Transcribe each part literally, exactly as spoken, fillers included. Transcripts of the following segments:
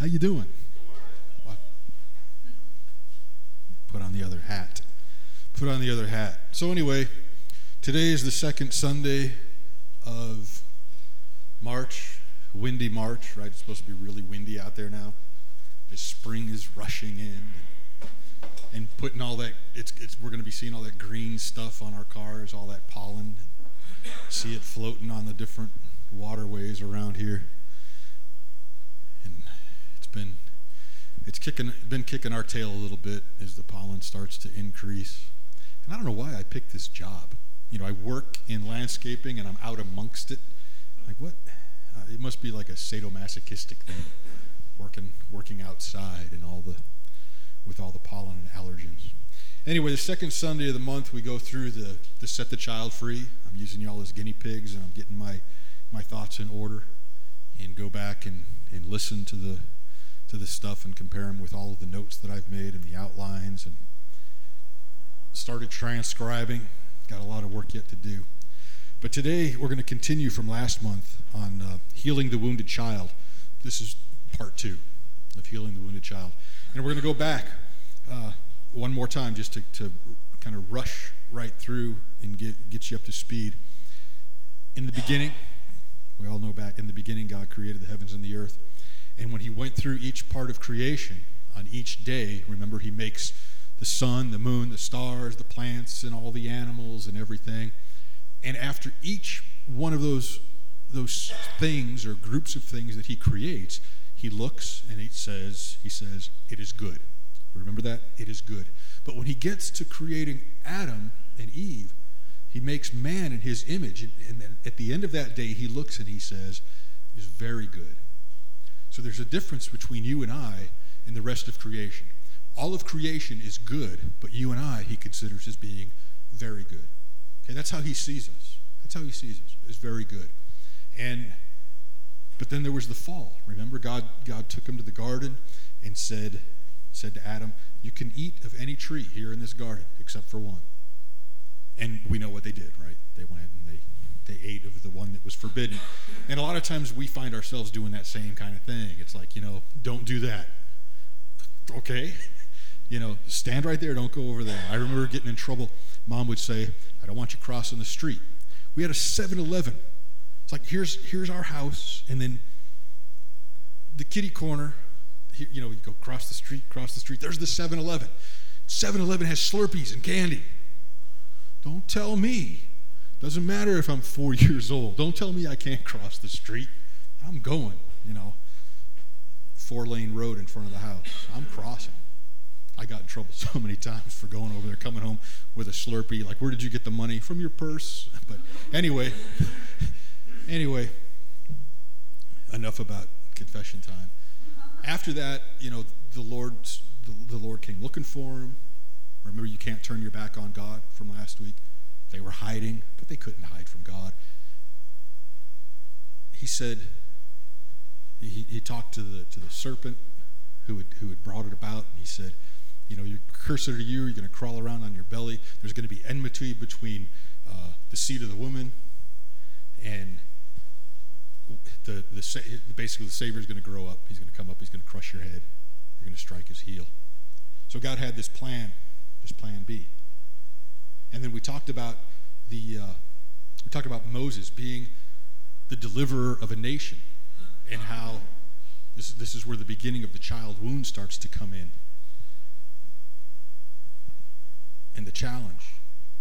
How you doing? What? Put on the other hat. Put on the other hat. So anyway, today is the second Sunday of March, windy March, right? It's supposed to be really windy out there now. As spring is rushing in and, and putting all that, it's, it's we're going to be seeing all that green stuff on our cars, all that pollen. See it floating on the different waterways around here. And it's been it's kicking been kicking our tail a little bit as the pollen starts to increase. And I don't know why I picked this job. You know, I work in landscaping and I'm out amongst it. Like what? Uh, it must be like a sadomasochistic thing, working working outside and all the with all the pollen and allergens. Anyway, the second Sunday of the month we go through the, the Set the Child Free. I'm using y'all as guinea pigs and I'm getting my, my thoughts in order and go back and, and listen to the to the stuff and compare them with all of the notes that I've made and the outlines, and started transcribing. Got a lot of work yet to do. But today we're going to continue from last month on uh, healing the wounded child. This is part two of healing the wounded child. And we're going to go back uh, one more time just to, to kind of rush right through and get, get you up to speed. In the beginning, we all know back in the beginning God created the heavens and the earth. And when he went through each part of creation, on each day, remember he makes the sun, the moon, the stars, the plants, and all the animals and everything. And after each one of those, those things or groups of things that he creates, he looks and he says, he says, it is good. Remember that? It is good. But when he gets to creating Adam and Eve, he makes man in his image. And, and then at the end of that day, he looks and he says, it is very good. So there's a difference between you and I and the rest of creation. All of creation is good, but you and I, he considers as being very good. Okay, that's how he sees us. That's how he sees us, as very good. And but then there was the fall. Remember, God God took him to the garden and said, said to Adam, you can eat of any tree here in this garden except for one. And we know what they did, right? They went and they they ate of the one that was forbidden. And a lot of times we find ourselves doing that same kind of thing. It's like, you know, don't do that. Okay. You know, stand right there, don't go over there. I remember getting in trouble. Mom would say, I don't want you crossing the street. We had a seven eleven. It's like, here's here's our house, and then the kitty corner, here, you know, you go across the street, cross the street, there's the seven eleven. seven eleven has Slurpees and candy. Don't tell me. Doesn't matter if I'm four years old. Don't tell me I can't cross the street. I'm going, you know. Four-lane road in front of the house. I'm crossing. I got in trouble so many times for going over there, coming home with a Slurpee. Like, where did you get the money? From your purse. But anyway, anyway, enough about confession time. After that, you know, the Lord, the, the Lord came looking for him. Remember, you can't turn your back on God from last week. They were hiding, but they couldn't hide from God. He said, he, he talked to the to the serpent who had who had brought it about, and he said, you know, your cursed are you, you're going to crawl around on your belly. There's going to be enmity between uh, the seed of the woman and the, the basically the Savior is going to grow up. He's going to come up. He's going to crush your head. You're going to strike his heel. So God had this plan, this plan B. And then we talked about the uh, we talked about Moses being the deliverer of a nation, and how this this is where the beginning of the child wound starts to come in. And the challenge.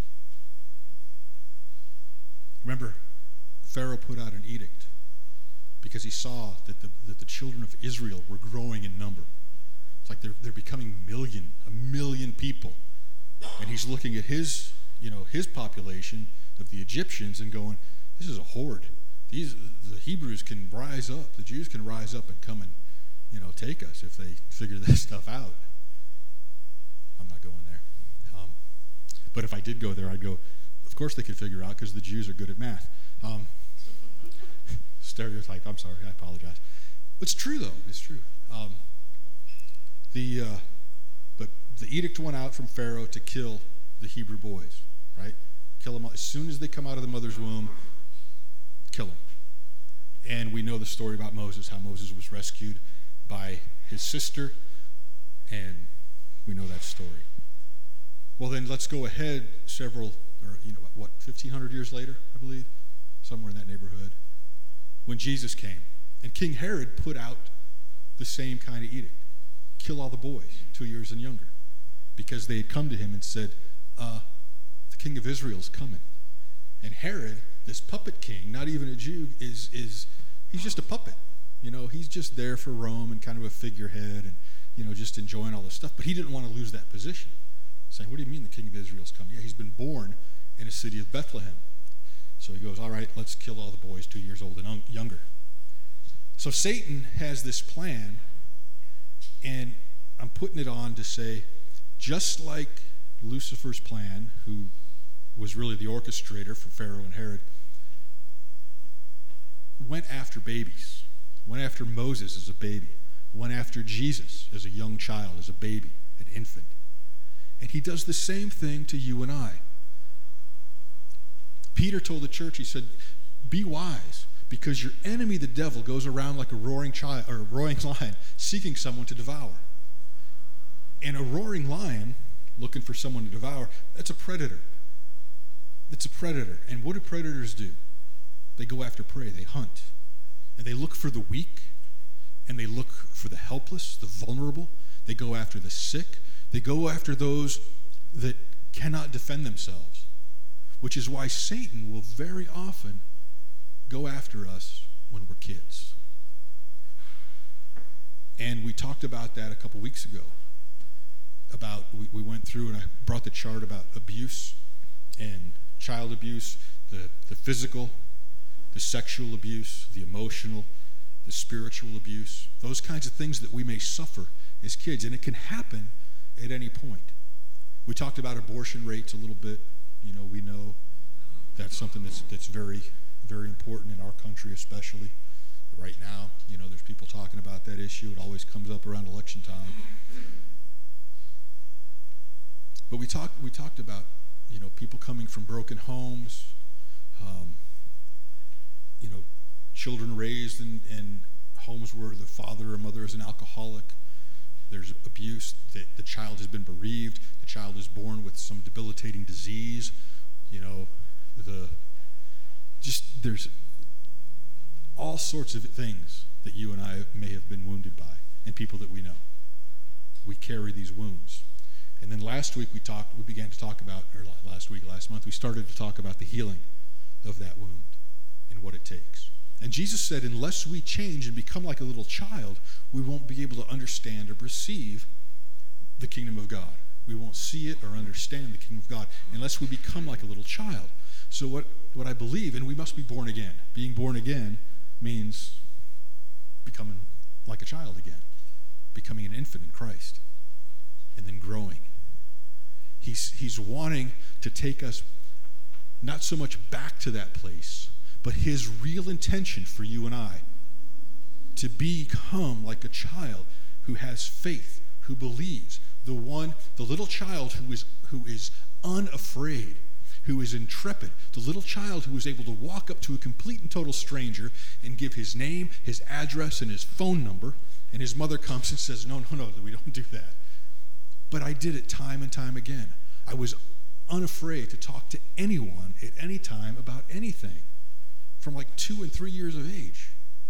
Remember, Pharaoh put out an edict because he saw that the that the children of Israel were growing in number. It's like they're they're becoming million, a million people. And he's looking at his, you know, his population of the Egyptians and going, this is a horde. These the Hebrews can rise up, the Jews can rise up and come and, you know, take us if they figure this stuff out. I'm not going there. Um, but if I did go there, I'd go, of course they could figure out because the Jews are good at math. Um, stereotype, I'm sorry, I apologize. It's true though, it's true. Um, the uh, but the edict went out from Pharaoh to kill the Hebrew boys, right? Kill them as soon as they come out of the mother's womb. Kill them. And we know the story about Moses, how Moses was rescued by his sister, and we know that story. Well, then let's go ahead several, or you know, what, fifteen hundred years later, I believe, somewhere in that neighborhood, when Jesus came. And King Herod put out the same kind of edict. Kill all the boys, two years and younger. Because they had come to him and said, uh, the king of Israel's coming. And Herod, this puppet king, not even a Jew, is, is he's just a puppet. You know, he's just there for Rome and kind of a figurehead and, you know, just enjoying all this stuff. But he didn't want to lose that position. Saying, what do you mean the king of Israel's coming? Yeah, he's been born in a city of Bethlehem. So he goes, all right, let's kill all the boys two years old and un- younger. So Satan has this plan, and I'm putting it on to say, just like Lucifer's plan, who was really the orchestrator for Pharaoh and Herod, went after babies, went after Moses as a baby, went after Jesus as a young child, as a baby, an infant. And he does the same thing to you and I. Peter told the church, he said, be wise, because your enemy, the devil, goes around like a roaring child or a roaring lion, seeking someone to devour. And a roaring lion, looking for someone to devour, that's a predator. It's a predator. And what do predators do? They go after prey. They hunt. And they look for the weak, and they look for the helpless, the vulnerable. They go after the sick. They go after those that cannot defend themselves, which is why Satan will very often go after us when we're kids. And we talked about that a couple weeks ago. About we, we went through and I brought the chart about abuse and child abuse, the, the physical, the sexual abuse, the emotional, the spiritual abuse, those kinds of things that we may suffer as kids. And it can happen at any point. We talked about abortion rates a little bit. You know, we know that's something that's that's very, very important in our country, especially right now. You know, there's people talking about that issue. It always comes up around election time. But we talked we talked about, you know, people coming from broken homes, um, you know, children raised in, in homes where the father or mother is an alcoholic. There's abuse. The, the child has been bereaved. The child is born with some debilitating disease. You know, the just there's all sorts of things that you and I may have been wounded by, and people that we know. We carry these wounds. And then last week we talked. We began to talk about, or last week, last month, we started to talk about the healing of that wound and what it takes. And Jesus said, unless we change and become like a little child, we won't be able to understand or perceive the kingdom of God. We won't see it or understand the kingdom of God unless we become like a little child. So what, what I believe, and we must be born again. Being born again means becoming like a child again, becoming an infant in Christ, and then growing. He's, he's wanting to take us not so much back to that place, but his real intention for you and I to become like a child who has faith, who believes, the one, the little child who is who is unafraid, who is intrepid, the little child who is able to walk up to a complete and total stranger and give his name, his address, and his phone number, and his mother comes and says, no, no, no, we don't do that. But I did it time and time again. I was unafraid to talk to anyone at any time about anything from like two and three years of age.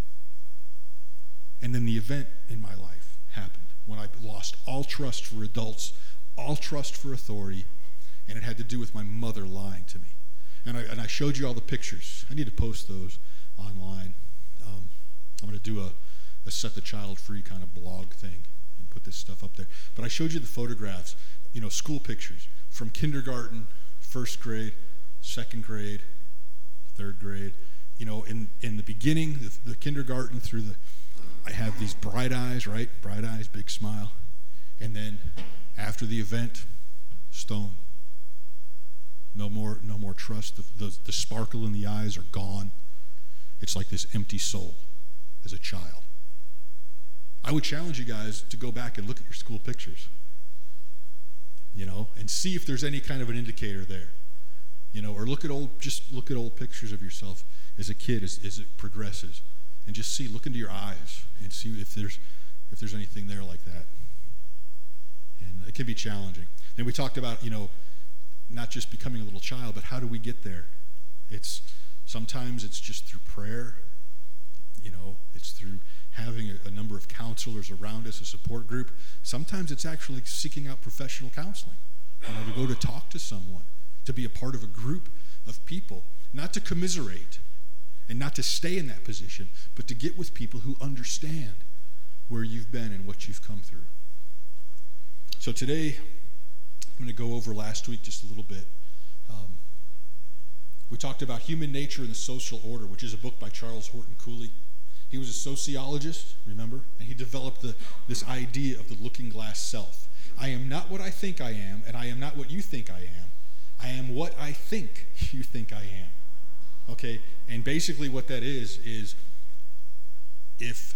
And then the event in my life happened when I lost all trust for adults, all trust for authority, and it had to do with my mother lying to me. And I, and I showed you all the pictures. I need to post those online. Um, I'm going to do a, a Set the Child Free kind of blog thing and put this stuff up there. But I showed you the photographs, you know, school pictures from kindergarten, first grade, second grade, third grade. You know, in, in the beginning, the, the kindergarten through the, I have these bright eyes, right? Bright eyes, big smile. And then after the event, stone. No more, no more trust. The, the, the sparkle in the eyes are gone. It's like this empty soul as a child. I would challenge you guys to go back and look at your school pictures, you know, and see if there's any kind of an indicator there, you know, or look at old, just look at old pictures of yourself as a kid as, as it progresses, and just see, look into your eyes and see if there's if there's anything there like that. And it can be challenging. And we talked about, you know, not just becoming a little child, but how do we get there? It's sometimes it's just through prayer. You know, it's through having a, a number of counselors around us, a support group. Sometimes it's actually seeking out professional counseling, you know, to go to talk to someone, to be a part of a group of people, not to commiserate and not to stay in that position, but to get with people who understand where you've been and what you've come through. So today, I'm going to go over last week just a little bit. Um, we talked about Human Nature and the Social Order, which is a book by Charles Horton Cooley. He was a sociologist, remember? And he developed the, this idea of the looking glass self. I am not what I think I am, and I am not what you think I am. I am what I think you think I am. Okay? And basically what that is, is if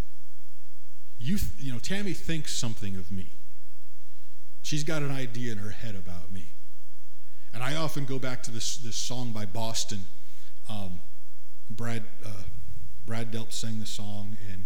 you, th- you know, Tammy thinks something of me. She's got an idea in her head about me. And I often go back to this, this song by Boston. Um, Brad... Uh, Brad Delp sang the song, and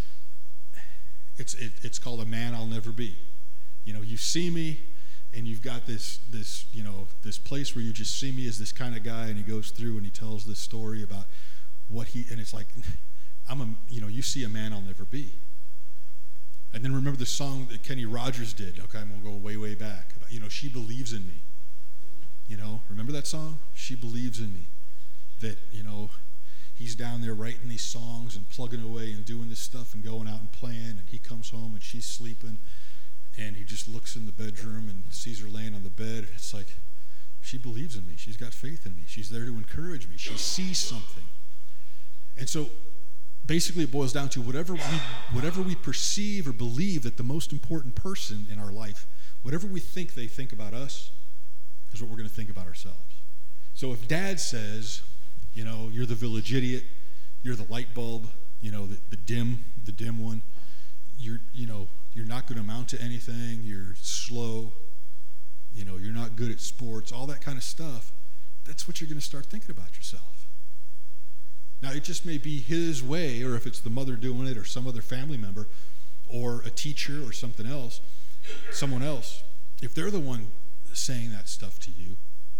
it's it, it's called "A Man I'll Never Be." You know, you see me, and you've got this this you know this place where you just see me as this kind of guy, and he goes through and he tells this story about what he, and it's like, I'm a you know you see a man I'll never be. And then remember the song that Kenny Rogers did. Okay, I'm gonna go way way back. About, you know, she believes in me. You know, remember that song? She believes in me. That you know. He's down there writing these songs and plugging away and doing this stuff and going out and playing, and he comes home and she's sleeping, and he just looks in the bedroom and sees her laying on the bed, and it's like, she believes in me. She's got faith in me. She's there to encourage me. She sees something. And so basically it boils down to whatever we whatever we perceive or believe that the most important person in our life, whatever we think they think about us, is what we're going to think about ourselves. So if Dad says, you know, you're the village idiot, you're the light bulb, you know, the, the dim, the dim one. You're, you know, you're not going to amount to anything. You're slow. You know, you're not good at sports. All that kind of stuff. That's what you're going to start thinking about yourself. Now, it just may be his way, or if it's the mother doing it, or some other family member, or a teacher, or something else, someone else. If they're the one saying that stuff to you,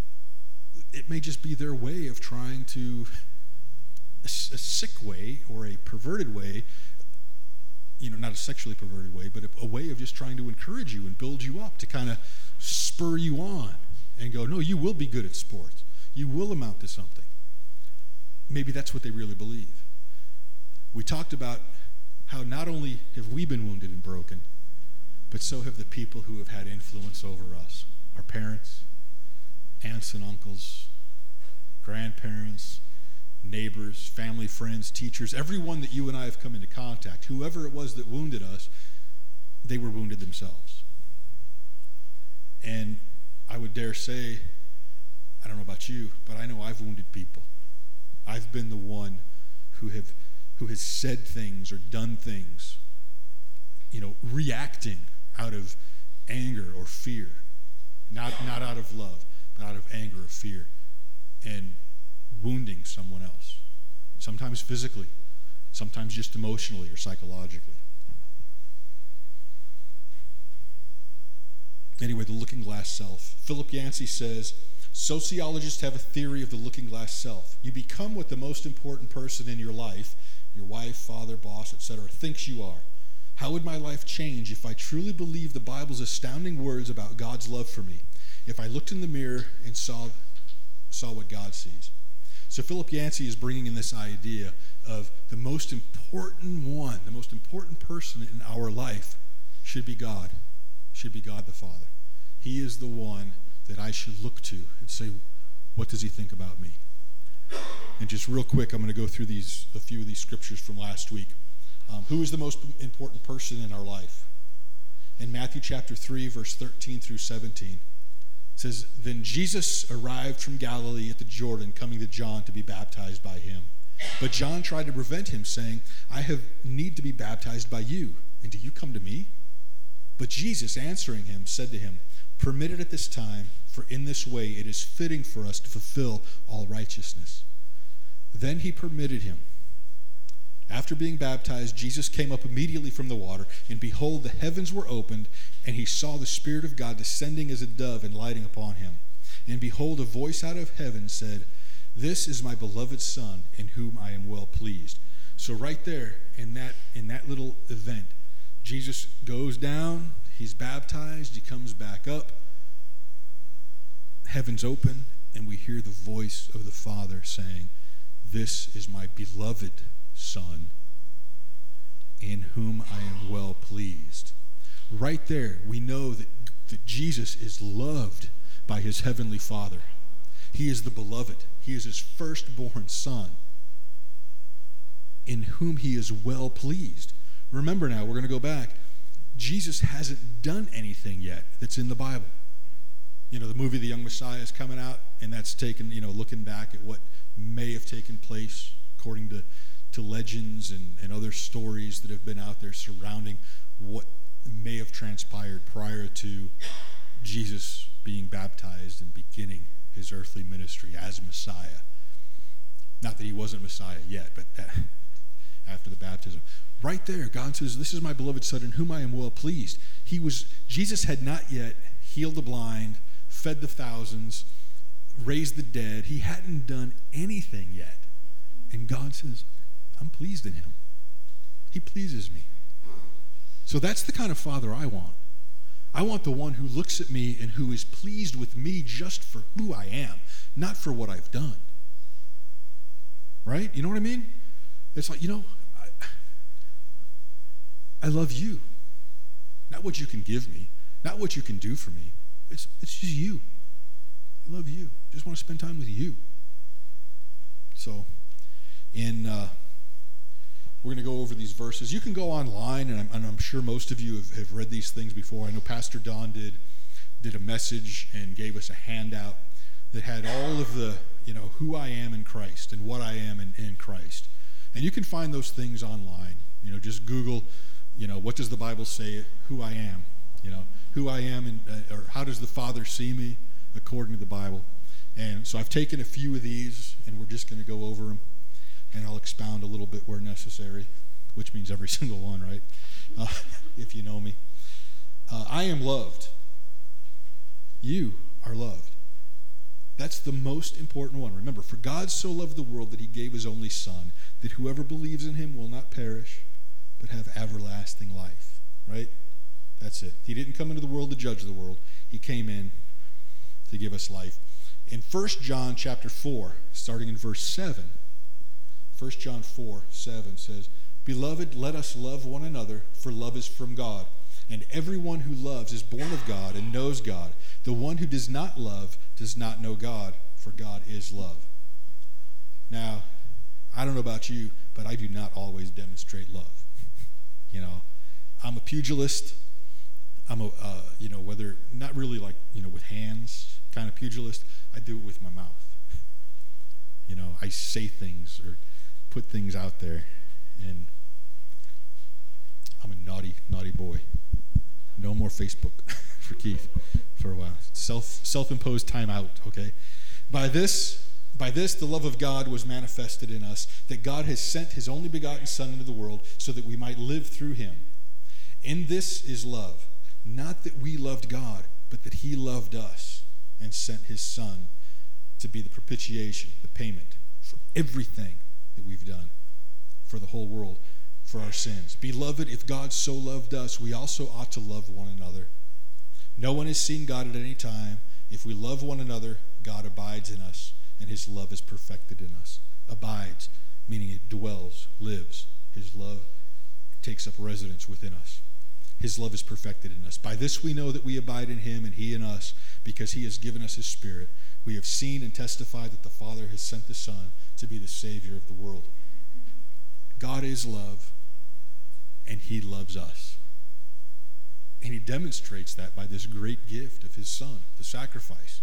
it may just be their way of trying to, a, a sick way or a perverted way, you know, not a sexually perverted way, but a, a way of just trying to encourage you and build you up, to kind of spur you on and go, no, you will be good at sports. You will amount to something. Maybe that's what they really believe. We talked about how not only have we been wounded and broken, but so have the people who have had influence over us, our parents, aunts and uncles, grandparents, neighbors, family, friends, teachers, everyone that you and I have come into contact, whoever it was that wounded us, they were wounded themselves. And I would dare say, I don't know about you, but I know I've wounded people. I've been the one who have who has said things or done things, you know, reacting out of anger or fear, not not out of love, but out of anger or fear, and wounding someone else, sometimes physically, sometimes just emotionally or psychologically. Anyway, the looking glass self. Philip Yancey says, sociologists have a theory of the looking glass self. You become what the most important person in your life, your wife, father, boss, et cetera, thinks you are. How would my life change if I truly believed the Bible's astounding words about God's love for me? If I looked in the mirror and saw, saw what God sees. So Philip Yancey is bringing in this idea of the most important one, the most important person in our life should be God, should be God the Father. He is the one that I should look to and say, what does he think about me? And just real quick, I'm going to go through these a few of these scriptures from last week. Um, who is the most important person in our life? In Matthew chapter three, verse thirteen through seventeen, it says, then Jesus arrived from Galilee at the Jordan, coming to John to be baptized by him. But John tried to prevent him, saying, I have need to be baptized by you, and do you come to me? But Jesus, answering him, said to him, permit it at this time, for in this way it is fitting for us to fulfill all righteousness. Then he permitted him. After being baptized, Jesus came up immediately from the water, and behold, the heavens were opened, and he saw the Spirit of God descending as a dove and lighting upon him. And behold, a voice out of heaven said, "This is my beloved Son, in whom I am well pleased." So right there, in that in that little event, Jesus goes down, he's baptized, he comes back up, heavens open, and we hear the voice of the Father saying, "This is my beloved Son, in whom I am well pleased." Right there, we know that, that Jesus is loved by his heavenly Father. He is the beloved. He is his firstborn Son, in whom he is well pleased. Remember now, we're going to go back. Jesus hasn't done anything yet that's in the Bible. You know, the movie The Young Messiah is coming out, and that's taken, you know, looking back at what may have taken place according to to legends and, and other stories that have been out there surrounding what may have transpired prior to Jesus being baptized and beginning his earthly ministry as Messiah. Not that he wasn't Messiah yet, but that after the baptism. Right there, God says, "This is my beloved Son, in whom I am well pleased." He was, Jesus had not yet healed the blind, fed the thousands, raised the dead. He hadn't done anything yet. And God says, "I'm pleased in him. He pleases me." So that's the kind of Father I want. I want the one who looks at me and who is pleased with me just for who I am, not for what I've done. Right? You know what I mean? It's like, you know, I, I love you. Not what you can give me, not what you can do for me. It's, it's just you. I love you. Just want to spend time with you. So, in... Uh, We're going to go over these verses. You can go online, and I'm, and I'm sure most of you have, have read these things before. I know Pastor Don did did a message and gave us a handout that had all of the, you know, who I am in Christ and what I am in, in Christ. And you can find those things online. You know, just Google, you know, what does the Bible say, who I am, you know, who I am, and uh, or how does the Father see me according to the Bible. And so I've taken a few of these, and we're just going to go over them. And I'll expound a little bit where necessary, which means every single one, right? Uh, if you know me. Uh, I am loved. You are loved. That's the most important one. Remember, for God so loved the world that he gave his only Son, that whoever believes in him will not perish, but have everlasting life, right? That's it. He didn't come into the world to judge the world. He came in to give us life. In First John chapter four, starting in verse seven, First John four, seven says, "Beloved, let us love one another, for love is from God. And everyone who loves is born of God and knows God. The one who does not love does not know God, for God is love." Now, I don't know about you, but I do not always demonstrate love. You know, I'm a pugilist. I'm a, uh, you know, whether, not really like, you know, with hands kind of pugilist. I do it with my mouth. You know, I say things or put things out there, and I'm a naughty, naughty boy. No more Facebook for Keith for a while. Self, self-imposed timeout, okay? By this, by this, the love of God was manifested in us, that God has sent his only begotten Son into the world so that we might live through him. In this is love, not that we loved God, but that he loved us and sent his Son to be the propitiation, the payment for everything that we've done for the whole world, for our sins. Beloved, if God so loved us, we also ought to love one another. No one has seen God at any time. If we love one another, God abides in us, and his love is perfected in us. Abides, meaning it dwells, lives. His love takes up residence within us. His love is perfected in us. By this we know that we abide in him and he in us, because he has given us his Spirit. We have seen and testified that the Father has sent the Son to be the Savior of the world. God is love, and he loves us. And he demonstrates that by this great gift of his Son, the sacrifice.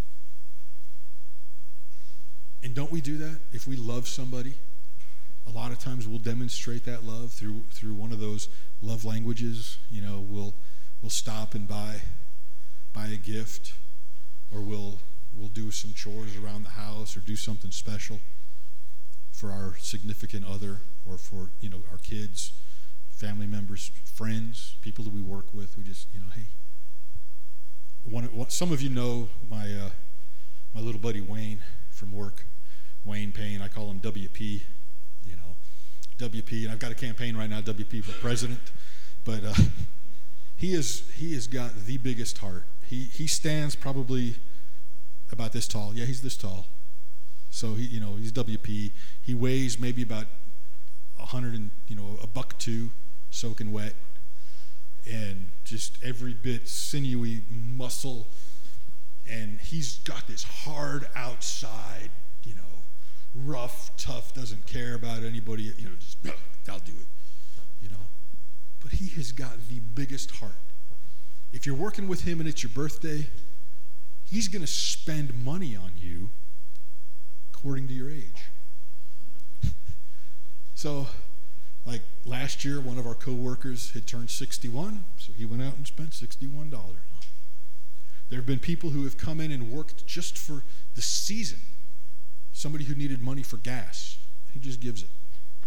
And don't we do that? If we love somebody, a lot of times we'll demonstrate that love through through one of those love languages. You know, we'll we'll stop and buy buy a gift, or we'll we'll do some chores around the house, or do something special for our significant other or for, you know, our kids, family members, friends, people that we work with. We just, you know, hey. One, one, some of you know my uh, my little buddy Wayne from work, Wayne Payne. I call him W P, you know, W P. And I've got a campaign right now, W P for president. But uh, he is he has got the biggest heart. He he stands probably about this tall. Yeah, he's this tall. So he, you know, he's W P. He weighs maybe about a hundred and, you know, a buck two, soaking wet, and just every bit sinewy muscle. And he's got this hard outside, you know, rough, tough, doesn't care about anybody, you know, just, I'll do it, you know. But he has got the biggest heart. If you're working with him and it's your birthday, he's going to spend money on you according to your age. So, like last year, one of our co-workers had turned sixty-one, so he went out and spent sixty-one dollars. There have been people who have come in and worked just for the season. Somebody who needed money for gas, he just gives it.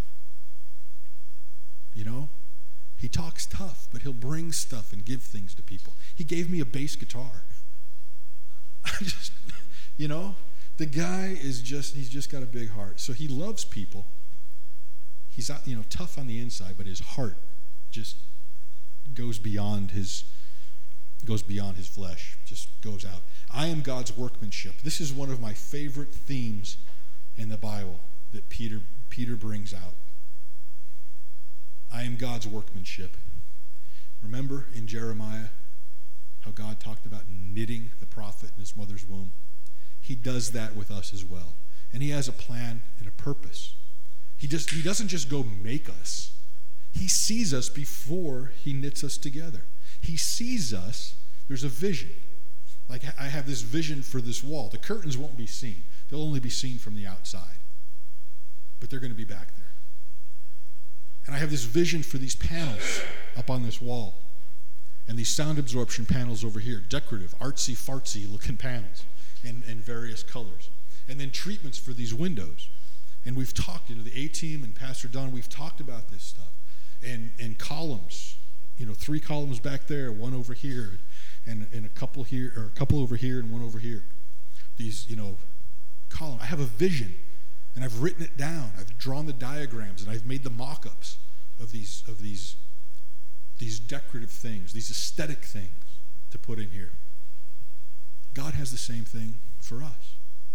You know? He talks tough, but he'll bring stuff and give things to people. He gave me a bass guitar. I just, you know, the guy is just, he's just got a big heart. So he loves people. He's, you know, tough on the inside, but his heart just goes beyond his, goes beyond his flesh, just goes out. I am God's workmanship. This is one of my favorite themes in the Bible that Peter, Peter brings out. I am God's workmanship. Remember in Jeremiah how God talked about knitting the prophet in his mother's womb? He does that with us as well. And he has a plan and a purpose. He just he doesn't just go make us. He sees us before he knits us together. He sees us. There's a vision. Like I have this vision for this wall. The curtains won't be seen. They'll only be seen from the outside. But they're going to be back there. And I have this vision for these panels up on this wall. And these sound absorption panels over here. Decorative, artsy-fartsy looking panels in, in various colors. And then treatments for these windows. And we've talked, you know, the A-team and Pastor Don, we've talked about this stuff. And, and columns, you know, three columns back there, one over here, and, and a couple here, or a couple over here and one over here. These, you know, columns. I have a vision, and I've written it down. I've drawn the diagrams, and I've made the mock-ups of these, of these, these decorative things, these aesthetic things to put in here. God has the same thing for us.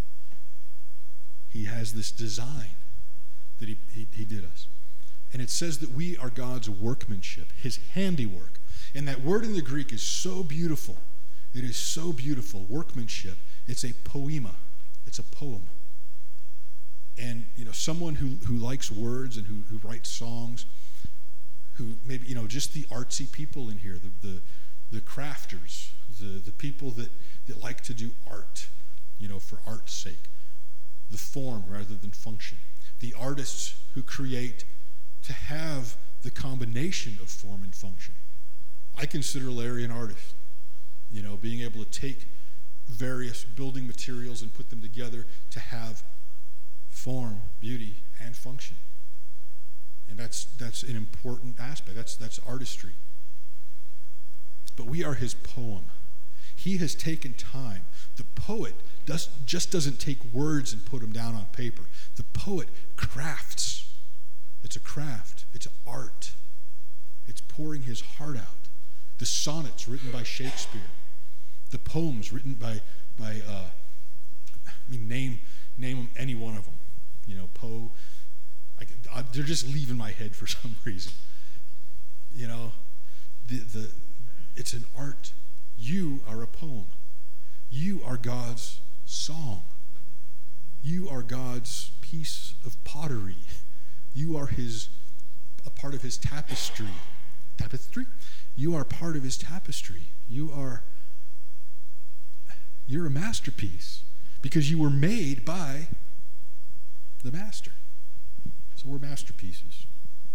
He has this design that he, he, he did us. And it says that we are God's workmanship, his handiwork. And that word in the Greek is so beautiful. It is so beautiful, workmanship. It's a poema. It's a poem. And, you know, someone who, who likes words and who, who writes songs, who maybe, you know, just the artsy people in here, the the, the crafters, the, the people that, that like to do art, you know, for art's sake. The form rather than function. The artists who create to have the combination of form and function. I consider Larry an artist. You know, being able to take various building materials and put them together to have form, beauty, and function. And that's that's an important aspect. That's that's artistry. But we are his poem. He has taken time. The poet does, just doesn't take words and put them down on paper. The poet crafts. It's a craft. It's art. It's pouring his heart out. The sonnets written by Shakespeare. The poems written by, by uh, I mean, name, name any one of them. You know, Poe. I, I, they're just leaving my head for some reason. You know, the the it's an art. You are a poem. You are God's song. You are God's piece of pottery. You are his, a part of his tapestry. Tapestry? You are part of his tapestry. You are, you're a masterpiece because you were made by the master. So we're masterpieces.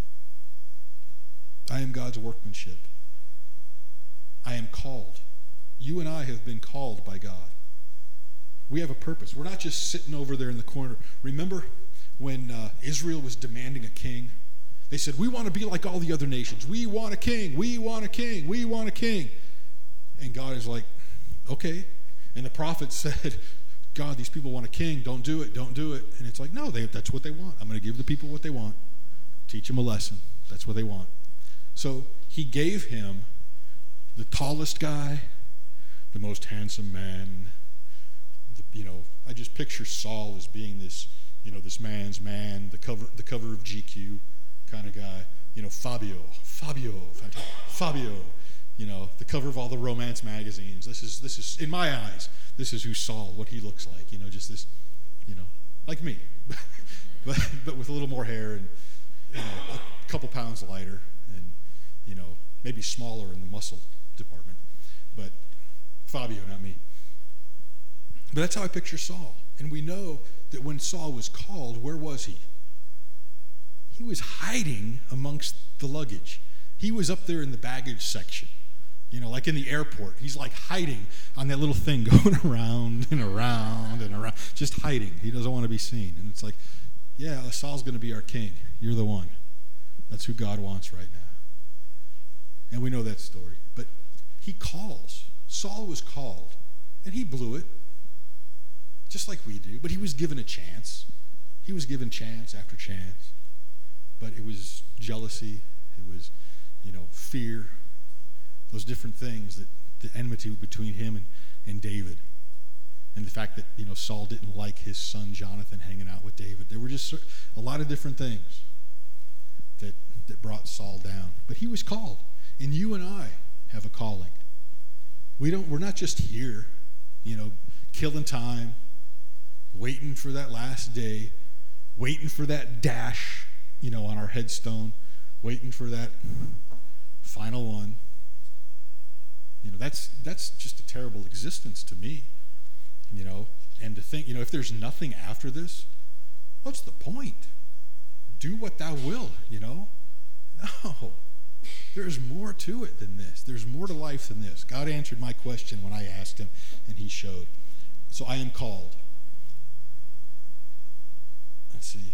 I am God's workmanship. I am called. You and I have been called by God. We have a purpose. We're not just sitting over there in the corner. Remember, when uh, Israel was demanding a king, they said, we want to be like all the other nations. We want a king. We want a king. We want a king. And God is like, okay. And the prophet said, God, these people want a king. Don't do it. Don't do it. And it's like, no, they, that's what they want. I'm going to give the people what they want. Teach them a lesson. That's what they want. So he gave him the tallest guy, the most handsome man. The, you know, I just picture Saul as being this, you know, this man's man, the cover, the cover of G Q kind of guy. You know, Fabio, Fabio, Fabio. You know, the cover of all the romance magazines. This is, this is, in my eyes, this is who Saul, what he looks like. You know, just this, you know, like me, but but with a little more hair and, you know, a couple pounds lighter and, you know, maybe smaller in the muscle department. But Fabio, not me. But that's how I picture Saul. And we know that when Saul was called, where was he? He was hiding amongst the luggage. He was up there in the baggage section. You know, like in the airport. He's like hiding on that little thing going around and around and around. Just hiding. He doesn't want to be seen. And it's like, yeah, Saul's going to be our king. You're the one. That's who God wants right now. And we know that story. But he calls. Saul was called. And he blew it. Just like we do. But he was given a chance. He was given chance after chance. But it was jealousy. It was, you know, fear. Those different things, that the enmity between him and, and David. And the fact that, you know, Saul didn't like his son Jonathan hanging out with David. There were just a lot of different things that, that brought Saul down. But he was called. And you and I have a calling. We don't, we're not just here, you know, killing time, waiting for that last day, waiting for that dash, you know, on our headstone, waiting for that final one. You know, that's that's just a terrible existence to me, you know. And to think, you know, if there's nothing after this, what's the point? Do what thou wilt, you know. No, there's more to it than this. There's more to life than this. God answered my question when I asked him, and he showed. So I am called. Let's see.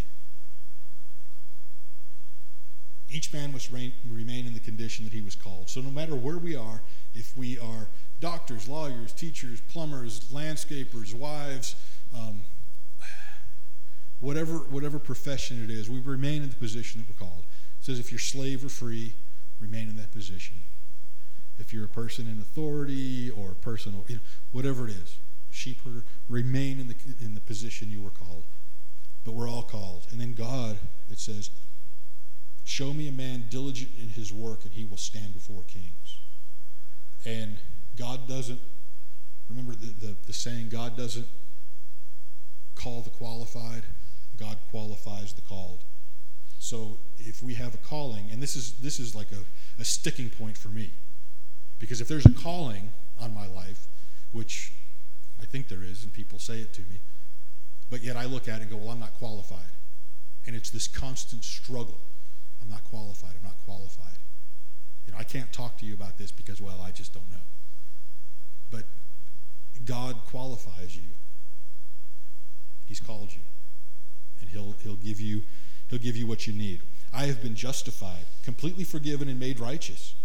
Each man must reign, remain in the condition that he was called. So no matter where we are, if we are doctors, lawyers, teachers, plumbers, landscapers, wives, um, whatever whatever profession it is, we remain in the position that we're called. It says if you're slave or free, remain in that position. If you're a person in authority or a person, you know, whatever it is, sheep herder, remain in the in the position you were called. But we're all called. And then God, it says, show me a man diligent in his work, and he will stand before kings. And God doesn't, remember the, the, the saying, God doesn't call the qualified, God qualifies the called. So if we have a calling, and this is this is like a, a sticking point for me, because if there's a calling on my life, which I think there is, and people say it to me, but yet I look at it and go, well, I'm not qualified. And it's this constant struggle. I'm not qualified, I'm not qualified. You know, I can't talk to you about this because, well, I just don't know. But God qualifies you. He's called you. And he'll he'll give you he'll give you what you need. I have been justified, completely forgiven and made righteous.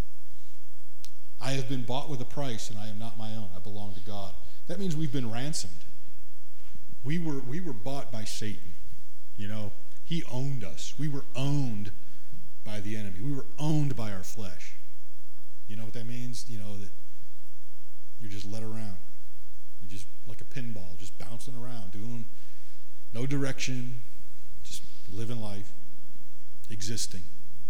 I have been bought with a price, and I am not my own. I belong to God. That means we've been ransomed. We were we were bought by Satan. You know, he owned us. We were owned by the enemy. We were owned by our flesh. You know what that means? You know, that you're just led around. You're just like a pinball, just bouncing around, doing no direction, just living life, existing.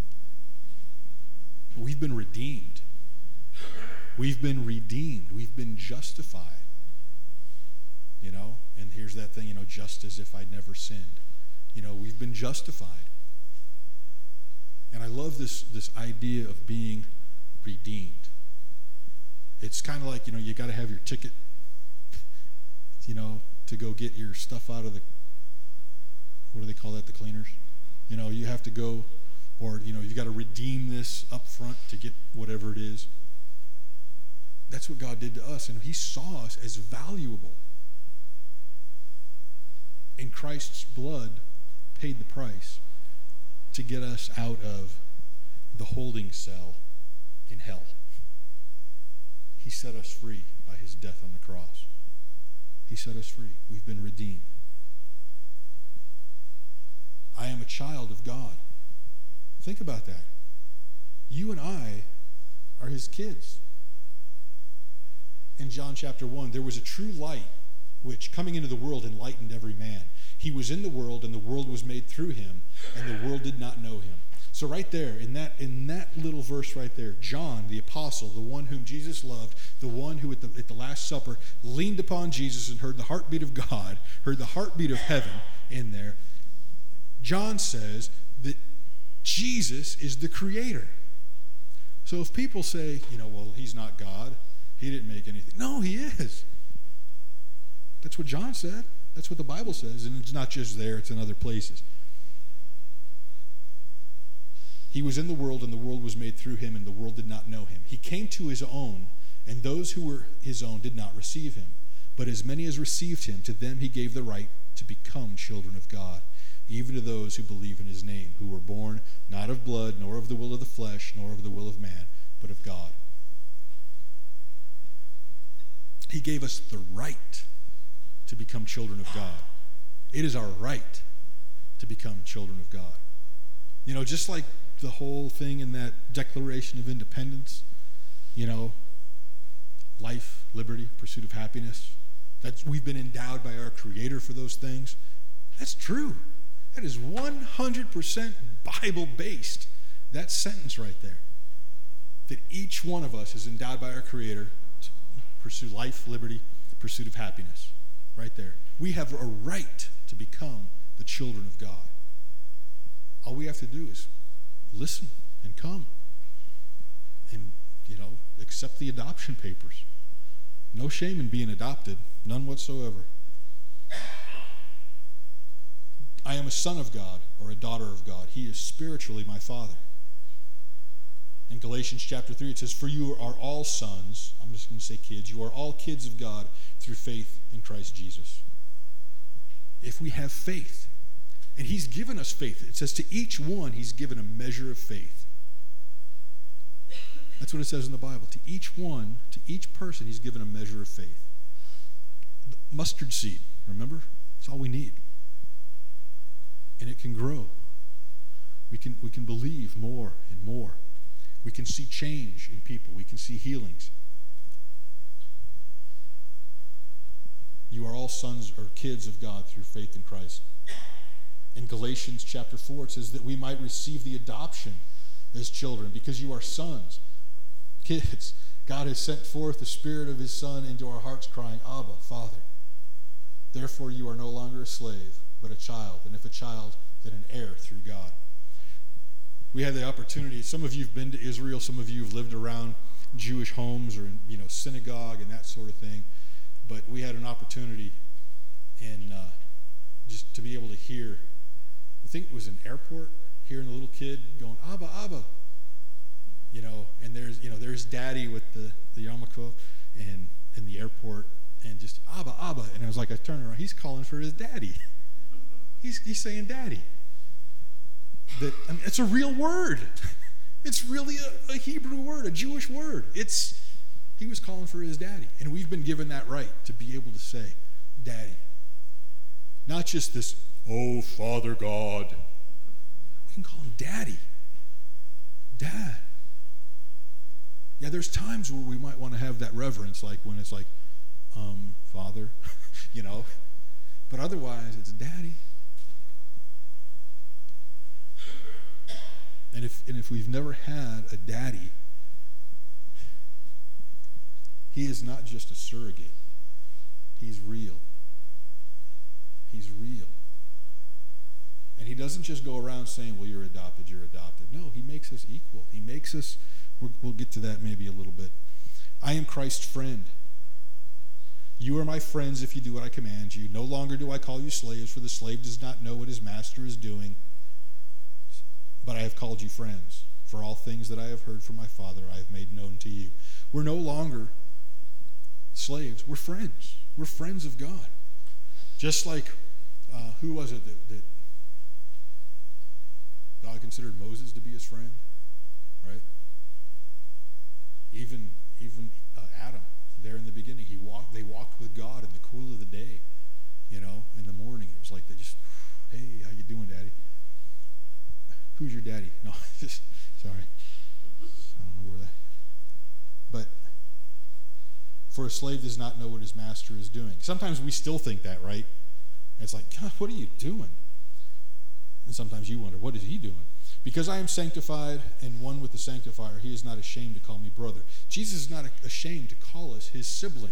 But we've been redeemed. We've been redeemed. We've been justified. You know, and here's that thing, you know, just as if I'd never sinned. You know, we've been justified. And I love this, this idea of being redeemed. It's kind of like, you know, you got to have your ticket, you know, to go get your stuff out of the, what do they call that, the cleaners? You know, you have to go, or, you know, you got to redeem this up front to get whatever it is. That's what God did to us, and he saw us as valuable. And Christ's blood paid the price to get us out of the holding cell in hell. He set us free by his death on the cross. He set us free. We've been redeemed. I am a child of God. Think about that. You and I are his kids. In John chapter one, there was a true light which, coming into the world, enlightened every man. He was in the world, and the world was made through him, and the world did not know him. So right there, in that in that little verse right there, John, the apostle, the one whom Jesus loved, the one who at the, at the Last Supper leaned upon Jesus and heard the heartbeat of God, heard the heartbeat of heaven in there, John says that Jesus is the creator. So if people say, you know, well, he's not God, he didn't make anything. No, he is. That's what John said. That's what the Bible says, and it's not just there, it's in other places. He was in the world, and the world was made through him, and the world did not know him. He came to his own, and those who were his own did not receive him. But as many as received him, to them he gave the right to become children of God, even to those who believe in his name, who were born not of blood, nor of the will of the flesh, nor of the will of man, but of God. He gave us the right to become children of God. It is our right to become children of God. You know, just like the whole thing in that Declaration of Independence, you know, life, liberty, pursuit of happiness, that's, we've been endowed by our Creator for those things. That's true. That is one hundred percent Bible-based, that sentence right there. That each one of us is endowed by our Creator to pursue life, liberty, pursuit of happiness. Right there. We have a right to become the children of God. All we have to do is listen and come and, you know, accept the adoption papers. No shame in being adopted, none whatsoever. I am a son of God or a daughter of God. He is spiritually my father. In Galatians chapter three, it says, for you are all sons, I'm just going to say kids, you are all kids of God through faith in Christ Jesus. If we have faith, and he's given us faith, it says to each one he's given a measure of faith. That's what it says in the Bible. To each one, to each person, he's given a measure of faith. Mustard seed, remember? That's all we need. And it can grow. We can, we can believe more and more. We can see change in people. We can see healings. You are all sons or kids of God through faith in Christ. In Galatians chapter four, it says that we might receive the adoption as children because you are sons. Kids, God has sent forth the Spirit of his Son into our hearts crying, Abba, Father. Therefore you are no longer a slave, but a child, and if a child, then an heir through God. We had the opportunity, some of you have been to Israel, some of you have lived around Jewish homes or in, you know, synagogue and that sort of thing. But we had an opportunity in uh, just to be able to hear, I think it was an airport, hearing a little kid going, Abba, Abba. You know, and there's, you know, there's daddy with the, the yarmulke and in the airport, and just Abba, Abba. And I was like, I turned around, he's calling for his daddy. He's, he's saying daddy. That, I mean, it's a real word. It's really a, a Hebrew word, a Jewish word. It's, he was calling for his daddy. And we've been given that right to be able to say, daddy. Not just this, oh, Father God. We can call him daddy. Dad. Yeah, there's times where we might want to have that reverence, like when it's like, um, Father, you know. But otherwise, it's daddy. And if and if we've never had a daddy, he is not just a surrogate. He's real. He's real. And he doesn't just go around saying, well, you're adopted, you're adopted. No, he makes us equal. He makes us, we'll, we'll get to that maybe a little bit. I am Christ's friend. You are my friends if you do what I command you. No longer do I call you slaves, for the slave does not know what his master is doing. But I have called you friends, for all things that I have heard from my Father I have made known to you. We're no longer slaves. We're friends. We're friends of God. Just like, uh, who was it that, that God considered Moses to be his friend, right? Even even uh, Adam, there in the beginning, he walked. They walked with God in the cool of the day, you know, in the morning. It was like they just, hey, how you doing, Daddy? Who's your daddy? No, just sorry, I don't know where that. But for a slave does not know what his master is doing. Sometimes we still think that, right? It's like, God, what are you doing? And sometimes you wonder, what is he doing? Because I am sanctified and one with the sanctifier, he is not ashamed to call me brother. Jesus is not ashamed to call us his sibling.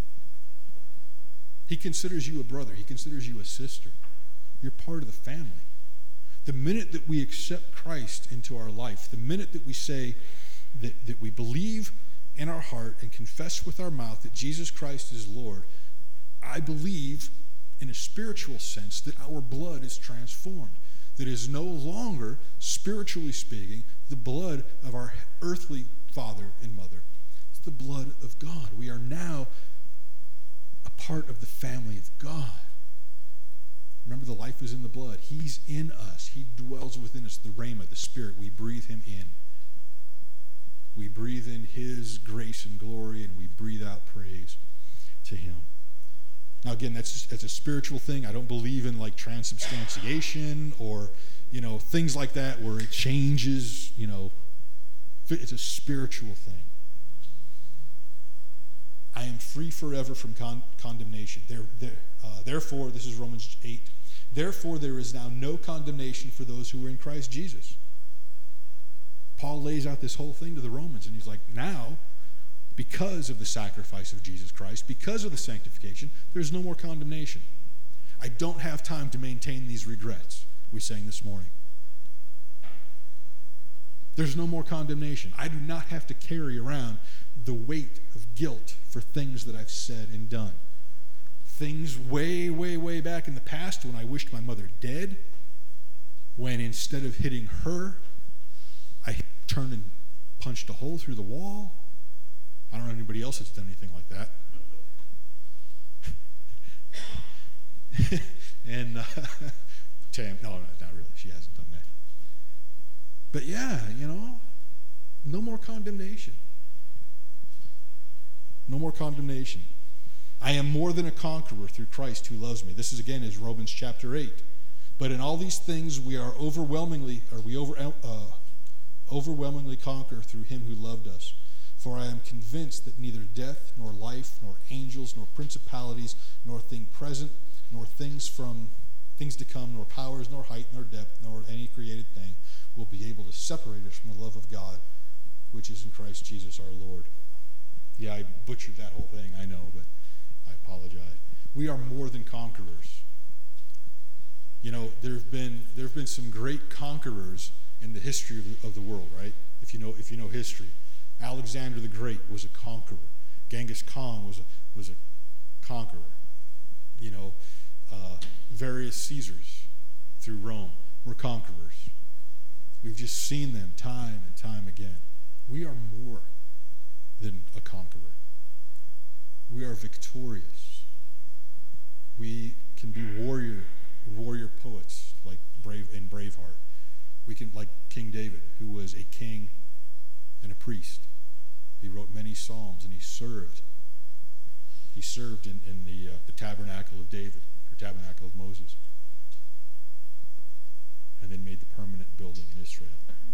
He considers you a brother. He considers you a sister. You're part of the family. The minute that we accept Christ into our life, the minute that we say that, that we believe in our heart and confess with our mouth that Jesus Christ is Lord, I believe in a spiritual sense that our blood is transformed. That is no longer, spiritually speaking, the blood of our earthly father and mother. It's the blood of God. We are now a part of the family of God. Remember, the life is in the blood. He's in us. He dwells within us, the Rhema, the Spirit. We breathe him in. We breathe in his grace and glory, and we breathe out praise to him. Now, again, that's just, that's a spiritual thing. I don't believe in like transubstantiation or, you know, things like that where it changes, you know. It's a spiritual thing. I am free forever from con- condemnation. There, there, uh, therefore, this is Romans eight. Therefore, there is now no condemnation for those who are in Christ Jesus. Paul lays out this whole thing to the Romans, and he's like, now, because of the sacrifice of Jesus Christ, because of the sanctification, there's no more condemnation. I don't have time to maintain these regrets, we sang this morning. There's no more condemnation. I do not have to carry around the weight of guilt for things that I've said and done. Things way, way, way back in the past when I wished my mother dead, when instead of hitting her, I turned and punched a hole through the wall. I don't know anybody else that's done anything like that. and uh, Tam, no, not really. She hasn't done that. But yeah, you know, no more condemnation. No more condemnation. I am more than a conqueror through Christ who loves me. This is again is Romans chapter eight. But in all these things we are overwhelmingly, or we over, uh, overwhelmingly conquer through him who loved us. For I am convinced that neither death, nor life, nor angels, nor principalities, nor thing present, nor things from things to come, nor powers, nor height, nor depth, nor any created thing will be able to separate us from the love of God, which is in Christ Jesus our Lord. Yeah, I butchered that whole thing, I know, but I apologize. We are more than conquerors. You know, there have been there have been some great conquerors in the history of the, of the world, right? If you know if you know history. Alexander the Great was a conqueror. Genghis Khan was a, was a conqueror. You know, uh, various Caesars through Rome were conquerors. We've just seen them time and time again. We are more than a conqueror. We are victorious. We can be warrior warrior poets like Brave in Braveheart. We can, like King David, who was a king and a priest. He wrote many psalms, and he served. He served in, in the, uh, the tabernacle of David, or tabernacle of Moses, and then made the permanent building in Israel.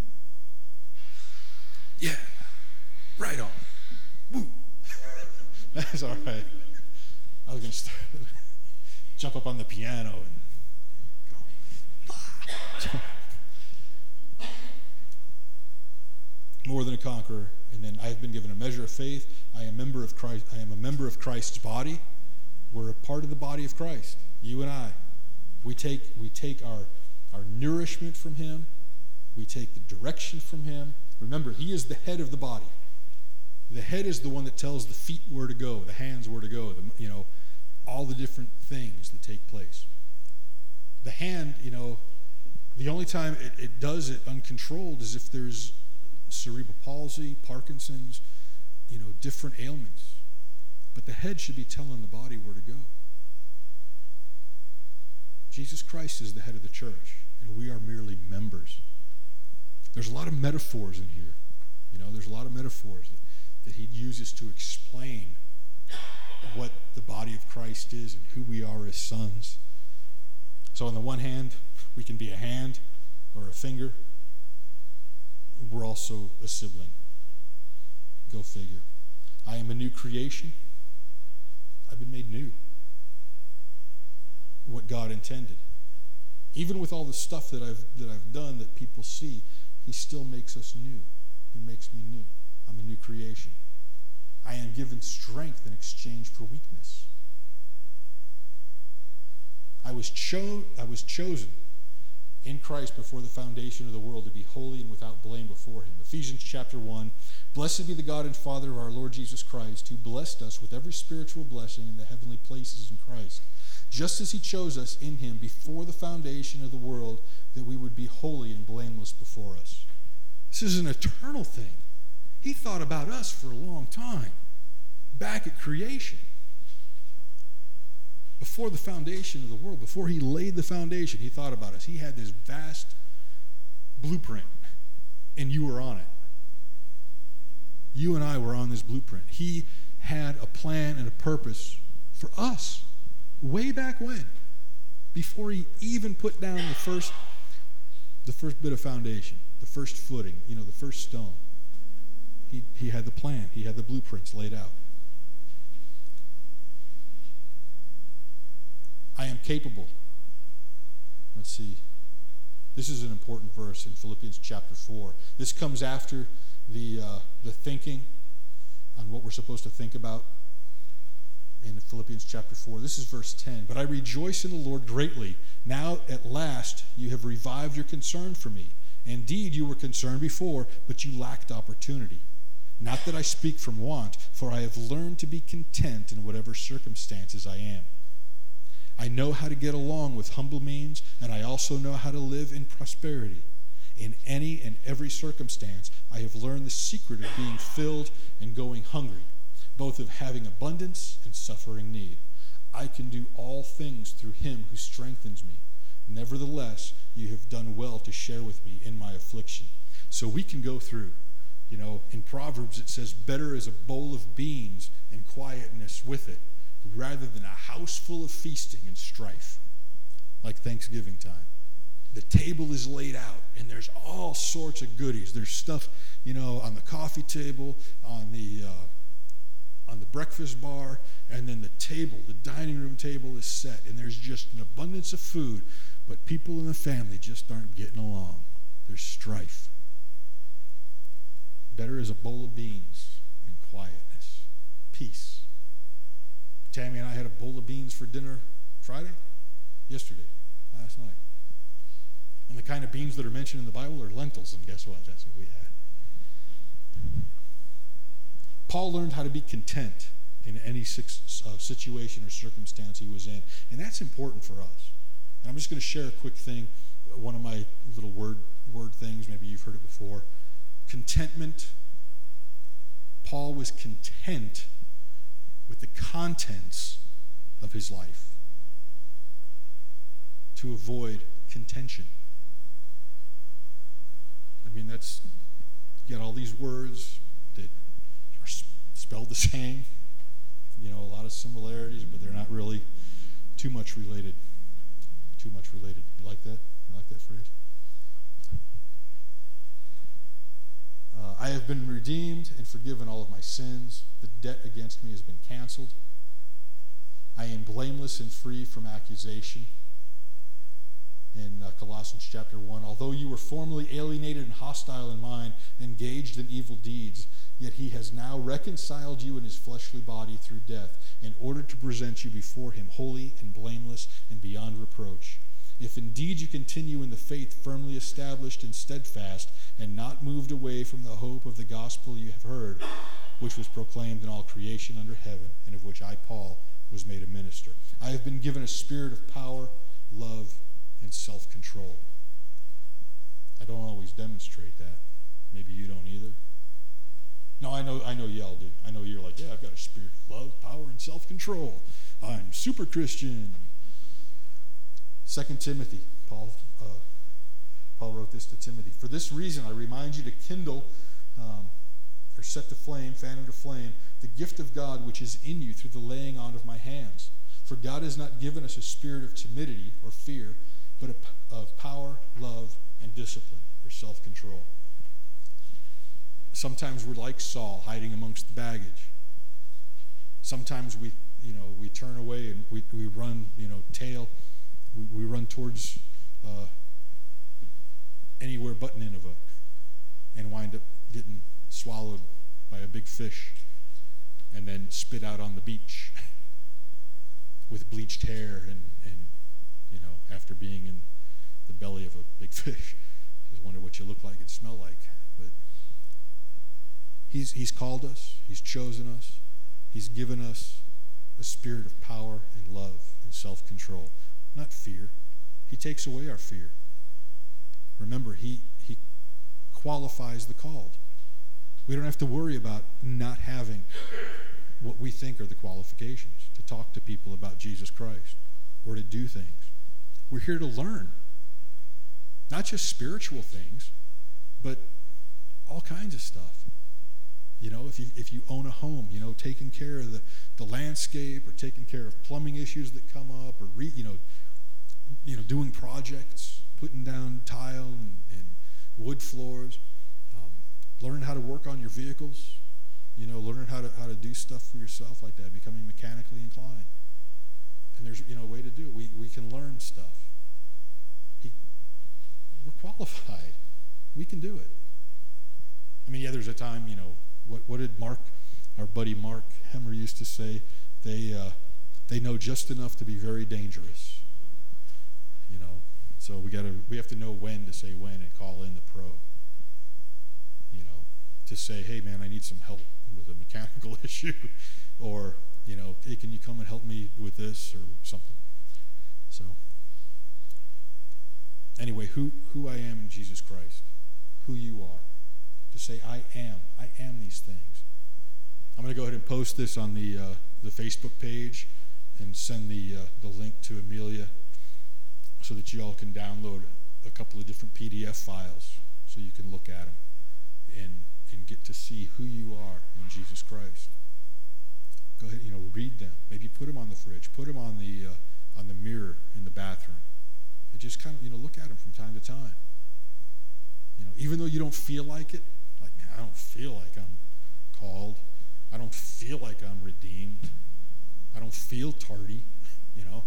Yeah, right on. Woo. That's all right. I was going to start jump up on the piano and go. More than a conqueror. And then I have been given a measure of faith. I am a member of Christ. I am a member of Christ's body. We're a part of the body of Christ. You and I. We take we take our our nourishment from him. We take the direction from him. Remember, he is the head of the body. The head is the one that tells the feet where to go, the hands where to go, the, you know, all the different things that take place. The hand, you know, the only time it, it does it uncontrolled is if there's cerebral palsy, Parkinson's, you know, different ailments. But the head should be telling the body where to go. Jesus Christ is the head of the church, and we are merely members There's a lot of metaphors in here. You know, there's a lot of metaphors that, that he uses to explain what the body of Christ is and who we are as sons. So on the one hand, we can be a hand or a finger. We're also a sibling. Go figure. I am a new creation. I've been made new. What God intended. Even with all the stuff that I've that I've done that people see, he still makes us new. He makes me new. I'm a new creation. I am given strength in exchange for weakness. I was cho- I was chosen in Christ before the foundation of the world to be holy and without blame before him. Ephesians chapter one, blessed be the God and Father of our Lord Jesus Christ, who blessed us with every spiritual blessing in the heavenly places in Christ, just as he chose us in him before the foundation of the world, that we would be holy and blameless before us. This is an eternal thing. He thought about us for a long time, back at creation. Before the foundation of the world, before he laid the foundation, he thought about us. He had this vast blueprint, and you were on it. You and I were on this blueprint. He had a plan and a purpose for us way back when, before he even put down the first, the first bit of foundation, the first footing, you know, the first stone. He, he had the plan. He had the blueprints laid out. I am capable. Let's see. This is an important verse in Philippians chapter four. This comes after the uh, the thinking on what we're supposed to think about in Philippians chapter four. This is verse ten. But I rejoice in the Lord greatly. Now at last you have revived your concern for me. Indeed, you were concerned before, but you lacked opportunity. Not that I speak from want, for I have learned to be content in whatever circumstances I am. I know how to get along with humble means, and I also know how to live in prosperity. In any and every circumstance, I have learned the secret of being filled and going hungry, both of having abundance and suffering need. I can do all things through him who strengthens me. Nevertheless, you have done well to share with me in my affliction. So we can go through. You know, in Proverbs it says, better is a bowl of beans and quietness with it, rather than a house full of feasting and strife, like Thanksgiving time. The table is laid out, and there's all sorts of goodies. There's stuff, you know, on the coffee table, on the uh, on the breakfast bar, and then the table, the dining room table is set, and there's just an abundance of food, but people in the family just aren't getting along. There's strife. Better is a bowl of beans and quietness, peace. Tammy and I had a bowl of beans for dinner Friday, yesterday, last night. And the kind of beans that are mentioned in the Bible are lentils, and guess what? That's what we had. Paul learned how to be content in any uh, situation or circumstance he was in, and that's important for us. And I'm just going to share a quick thing, one of my little word word things, maybe you've heard it before. Contentment. Paul was content with the contents of his life to avoid contention. I mean, that's, you got all these words that are spelled the same, you know, a lot of similarities, but they're not really too much related. Too much related. You like that? You like that phrase? Uh, I have been redeemed and forgiven all of my sins. The debt against me has been canceled. I am blameless and free from accusation. In uh, Colossians chapter one, although you were formerly alienated and hostile in mind, engaged in evil deeds, yet he has now reconciled you in his fleshly body through death, in order to present you before him holy and blameless and beyond reproach. If indeed you continue in the faith firmly established and steadfast, and not moved away from the hope of the gospel you have heard, which was proclaimed in all creation under heaven, and of which I, Paul, was made a minister. I have been given a spirit of power, love, and self-control. I don't always demonstrate that. Maybe you don't either. No, I know I know y'all do. I know you're like, yeah, I've got a spirit of love, power, and self-control. I'm super Christian. Second Timothy, Paul uh, Paul wrote this to Timothy. For this reason, I remind you to kindle um, or set to flame, fan into flame, the gift of God which is in you through the laying on of my hands. For God has not given us a spirit of timidity or fear, but of power, love, and discipline, or self-control. Sometimes we're like Saul, hiding amongst the baggage. Sometimes we, you know, we turn away and we, we run, you know, tail. We, we run towards uh, anywhere but Nineveh and wind up getting swallowed by a big fish and then spit out on the beach with bleached hair and, and you know, after being in the belly of a big fish. Just wonder what you look like and smell like. But he's he's called us, he's chosen us, he's given us a spirit of power and love and self-control, not fear. He takes away our fear. Remember, he he qualifies the called. We don't have to worry about not having what we think are the qualifications to talk to people about Jesus Christ or to do things. We're here to learn. Not just spiritual things, but all kinds of stuff. You know, if you if you own a home, you know, taking care of the, the landscape or taking care of plumbing issues that come up or, re, you know, you know, doing projects, putting down tile and, and wood floors, um, learning how to work on your vehicles, you know, learning how to how to do stuff for yourself like that, becoming mechanically inclined. And there's, you know, a way to do it. We, we can learn stuff. He, we're qualified. We can do it. I mean, yeah, there's a time, you know, what what did Mark, our buddy Mark Hemmer used to say? They uh, they know just enough to be very dangerous. You know, so we gotta we have to know when to say when and call in the pro. You know, to say, hey man, I need some help with a mechanical issue, or you know, hey, can you come and help me with this or something? So anyway, who who I am in Jesus Christ, who you are. To say, I am. I am these things. I'm going to go ahead and post this on the uh, the Facebook page and send the uh, the link to Amelia so that you all can download a couple of different P D F files so you can look at them and and get to see who you are in Jesus Christ. Go ahead, you know, read them. Maybe put them on the fridge. Put them on the uh, on the mirror in the bathroom, and just kind of, you know, look at them from time to time. You know, even though you don't feel like it. Like, man, I don't feel like I'm called. I don't feel like I'm redeemed. I don't feel tardy, you know.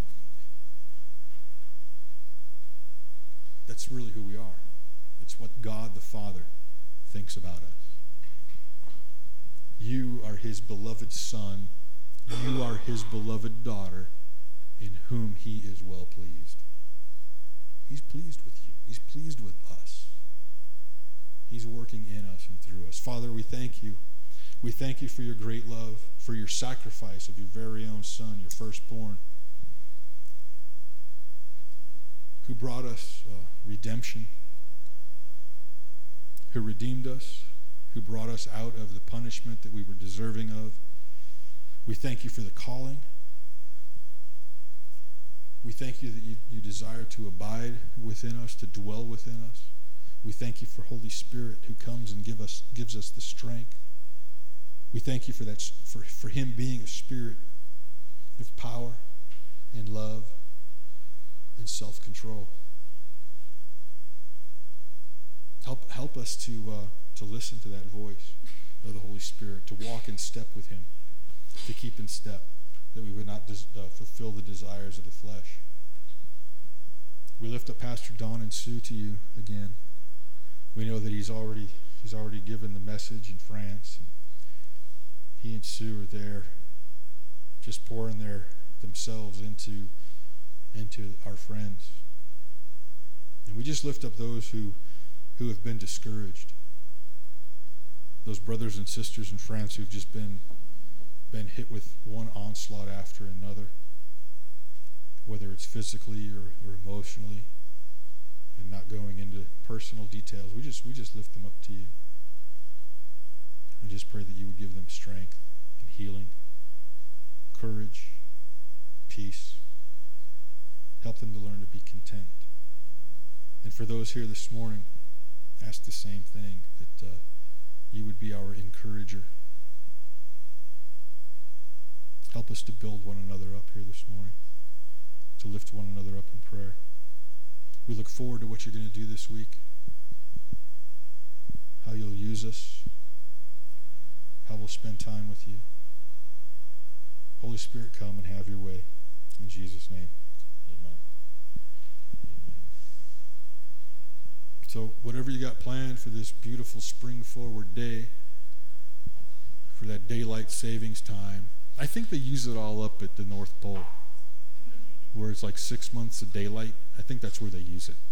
That's really who we are. It's what God the Father thinks about us. You are his beloved son. You are his beloved daughter in whom he is well pleased. He's pleased with you. He's pleased with us. He's working in us and through us. Father, we thank you. We thank you for your great love, for your sacrifice of your very own son, your firstborn, who brought us uh, redemption, who redeemed us, who brought us out of the punishment that we were deserving of. We thank you for the calling. We thank you that you, you desire to abide within us, to dwell within us. We thank you for Holy Spirit who comes and give us, gives us the strength. We thank you for that, for, for him being a spirit of power and love and self-control. Help, help us to, uh, to listen to that voice of the Holy Spirit, to walk in step with him, to keep in step, that we would not des- uh, fulfill the desires of the flesh. We lift up Pastor Don and Sue to you again. We know that he's already he's already given the message in France, and he and Sue are there just pouring their themselves into into our friends. And we just lift up those who who have been discouraged. Those brothers and sisters in France who've just been been hit with one onslaught after another, whether it's physically or, or emotionally. And not going into personal details, we just we just lift them up to you. I just pray that you would give them strength and healing, courage, peace. Help them to learn to be content. And for those here this morning, ask the same thing, that uh, you would be our encourager. Help us to build one another up here this morning, to lift one another up in prayer. We look forward to what you're going to do this week, how you'll use us, how we'll spend time with you. Holy Spirit, come and have your way. In Jesus' name, amen. Amen. So whatever you got planned for this beautiful spring forward day, for that daylight savings time, I think they use it all up at the North Pole, where it's like six months of daylight. I think that's where they use it.